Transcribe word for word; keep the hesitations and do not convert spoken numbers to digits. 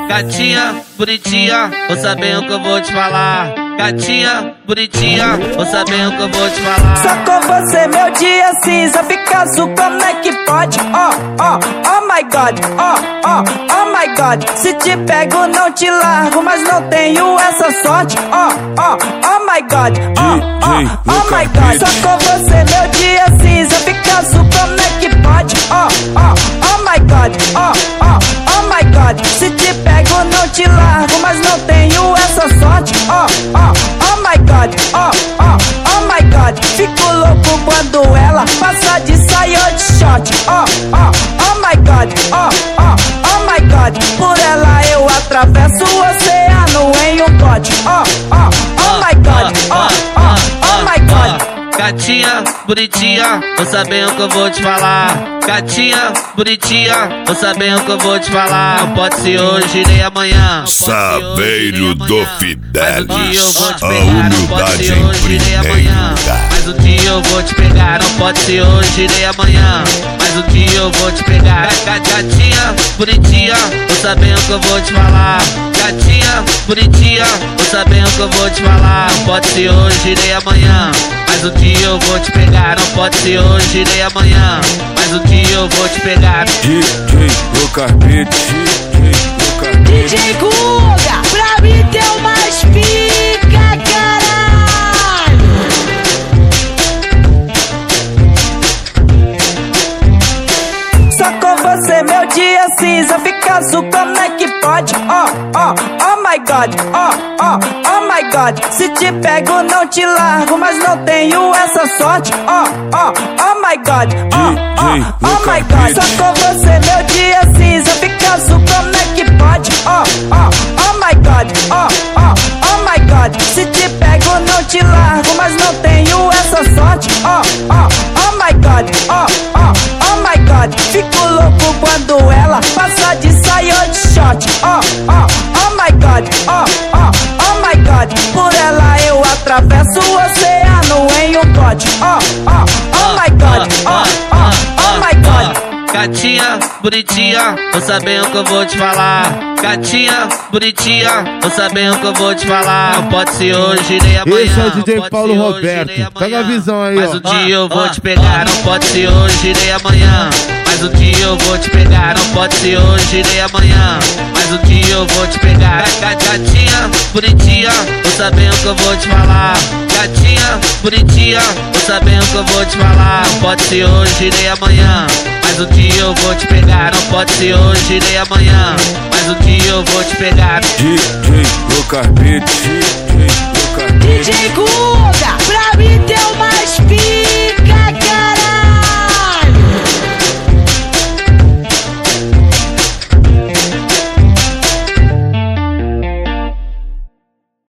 Gatinha, bonitinha, ouça bem o que eu vou te falar. Gatinha, bonitinha, ouça bem o que eu vou te falar. Só com você meu dia cinza fica azul, como é que pode? Oh, oh, oh my god, oh, oh, oh my god. Se te pego não te largo, mas não tenho essa sorte. Oh, oh, oh my god, oh, oh, oh my god. Só com você meu dia cinza fica azul, como é que pode? Oh, oh, oh my god, oh, oh, oh my god. Se te pego não te largo, mas não tenho essa sorte. Oh, oh, oh my god, oh, oh, oh my god. Fico louco quando ela passa de saia ou de short. Oh, oh, oh my god, oh, oh, oh my god. Por ela eu atravesso o oceano em um bote. Oh, oh, oh my god, oh, oh, oh my god. Gatinha, bonitinha, ouça bem o que eu vou te falar. Gatinha, bonitinha, ouça bem o que eu vou te falar. Não pode ser hoje nem amanhã. Saveiro do Fidelis, mas um dia eu vou te a pegar, não pode ser humildade em hoje nem primeiro amanhã. lugar. Mas um dia eu vou te pegar, não pode ser hoje nem amanhã. Mas um dia eu vou te pegar. Gatinha, bonitinha, ouça bem o que eu vou te falar. Gatinha, bonitinha, ouça bem o que eu vou te falar. Não pode ser hoje nem amanhã. Mas um dia eu vou te pegar, não pode ser hoje nem amanhã. Mas um dia eu vou te pegar. D J Lucas Beat, D J Lucas Beat. D J Guga, pra mim tem umas pica, caralho. Só com você meu dia cinza fica azul, como é que pode? Oh, oh, oh my god, oh, oh, oh my god. Se te pego não te largo, mas não tenho essa sorte. Oh, oh, oh my god, oh, oh, oh my god. Só com você meu dia cinza fica azul, como é que pode? Oh, oh, oh my god, oh, oh, oh my god. Se te pego não te largo, mas não tenho essa sorte. Oh, oh, oh my god, oh, oh, oh my god. Fico louco quando ela passa de saia ou de short. Oh, oh, oh my god, oh, oh, oh my god. Por ela eu atravesso o oceano em um bote. Oh, oh, oh my god, oh, oh, oh my god. Gatinha, bonitinha, ouça bem o que eu vou te falar. Gatinha, bonitinha, ouça bem o que eu vou te falar. Não pode ser hoje nem amanhã. Esse é o D J Paulo Roberto, pega a visão aí, ó. Mas um dia eu vou te pegar, não pode ser hoje nem amanhã. Mas um dia eu vou te pegar, não pode ser hoje nem amanhã. Mas um dia eu vou te pegar. Gatinha, bonitinha, ouça bem o que eu vou te falar. Gatinha, bonitinha, ouça bem o que eu vou te falar. Não pode ser hoje nem amanhã. Mas um dia eu vou te pegar, não pode ser hoje nem amanhã. Mas um dia eu vou te pegar. D J Lucas Beat.